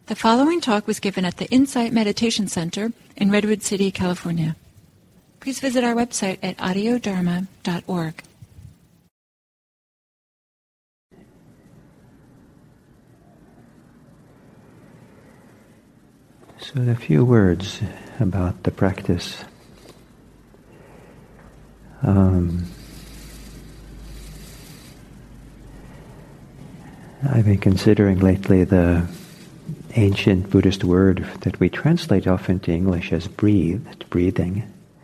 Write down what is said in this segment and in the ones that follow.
The following talk was given at the Insight Meditation Center in Redwood City, California. Please visit our website at audiodharma.org. So a few words about the practice. I've been considering lately the ancient Buddhist word that we translate often to English as breathe, breathing.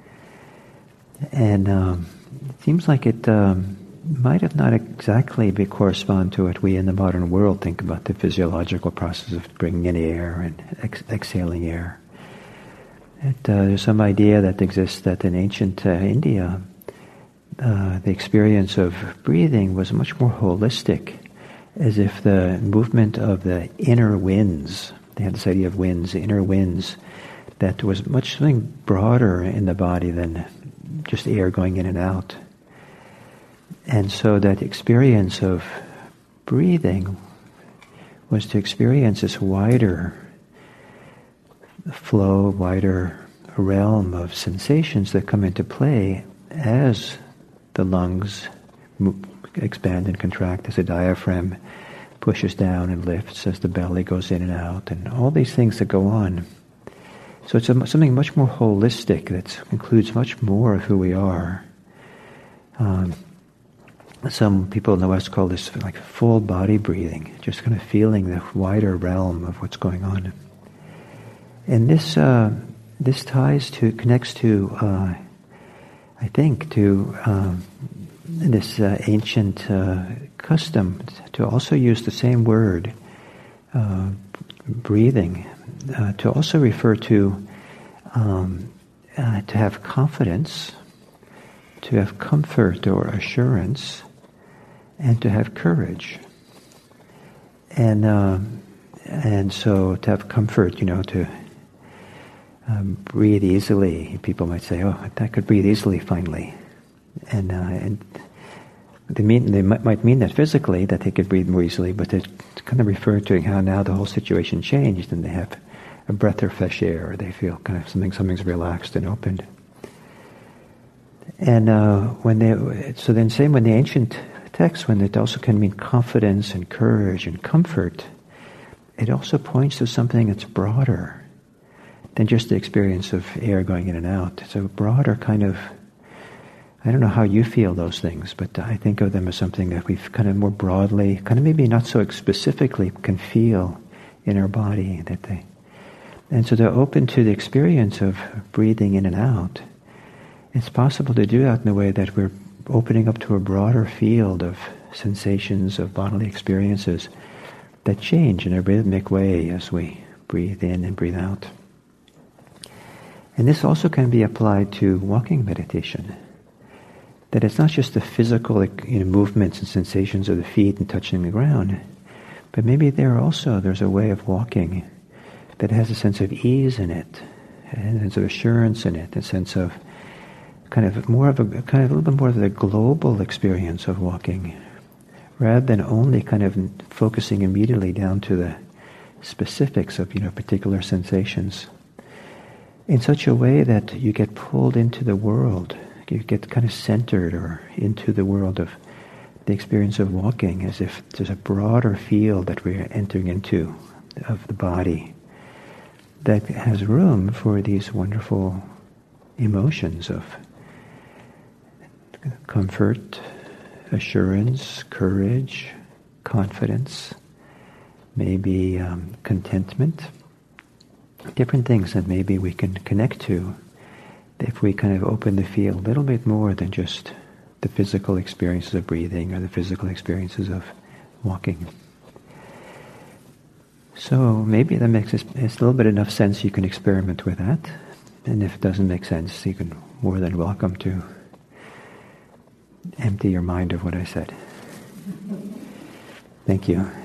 And it seems like it might have not exactly correspond to what we in the modern world think about the physiological process of bringing in air and exhaling air. There's some idea that exists that in ancient India, the experience of breathing was much more holistic, as if the movement of the inner winds, they had this idea of winds, the inner winds, that was something broader in the body than just air going in and out. And so that experience of breathing was to experience this wider flow, wider realm of sensations that come into play as the lungs expand and contract, as the diaphragm pushes down and lifts, as the belly goes in and out, and all these things that go on. So it's something much more holistic that includes much more of who we are. Some people in the West call this like full body breathing, just kind of feeling the wider realm of what's going on. And this connects to, I think, to this ancient custom to also use the same word, breathing, to also refer to have confidence, to have comfort or assurance, and to have courage. And so to have comfort, to breathe easily. People might say, "Oh, I could breathe easily finally," and they might mean that physically, that they could breathe more easily, but they kind of refer to how now the whole situation changed, and they have a breath of fresh air, or they feel kind of something's relaxed and opened. And same when the ancient text, when it also can mean confidence and courage and comfort, it also points to something that's broader than just the experience of air going in and out. It's a broader kind of, I don't know how you feel those things, but I think of them as something that we've kind of more broadly, kind of maybe not so specifically, can feel in our body. And so they're open to the experience of breathing in and out. It's possible to do that in a way that we're opening up to a broader field of sensations, of bodily experiences that change in a rhythmic way as we breathe in and breathe out. And this also can be applied to walking meditation. That it's not just the physical movements and sensations of the feet and touching the ground, but maybe there's a way of walking that has a sense of ease in it, a sense of assurance in it, a sense of a little bit more of the global experience of walking, rather than only kind of focusing immediately down to the specifics of particular sensations, in such a way that you get pulled into the world, you get kind of centered or into the world of the experience of walking, as if there's a broader field that we're entering into of the body that has room for these wonderful emotions of comfort, assurance, courage, confidence, maybe contentment, different things that maybe we can connect to if we kind of open the field a little bit more than just the physical experiences of breathing or the physical experiences of walking. So maybe that makes it's a little bit enough sense you can experiment with that. And if it doesn't make sense, you can more than welcome to empty your mind of what I said. Thank you.